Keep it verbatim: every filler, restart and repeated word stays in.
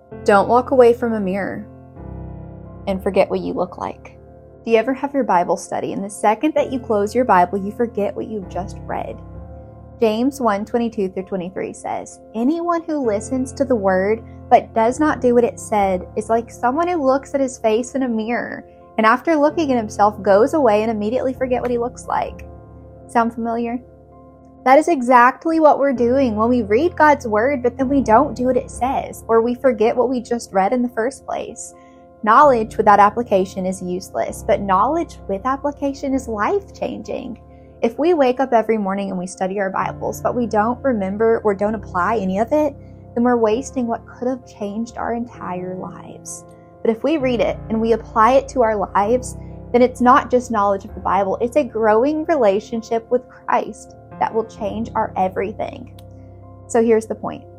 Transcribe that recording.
Don't walk away from a mirror and forget what you look like. Do you ever have your Bible study and the second that you close your Bible, you forget what you've just read? James one twenty-two through twenty-three says, "Anyone who listens to the word but does not do what it said is like someone who looks at his face in a mirror and after looking at himself goes away and immediately forget what he looks like." Sound familiar? That is exactly what we're doing when we read God's word but then we don't do what it says, or we forget what we just read in the first place. Knowledge without application is useless, but knowledge with application is life-changing. If we wake up every morning and we study our Bibles, but we don't remember or don't apply any of it, then we're wasting what could have changed our entire lives. But if we read it and we apply it to our lives, then it's not just knowledge of the Bible, it's a growing relationship with Christ that will change our everything. So here's the point.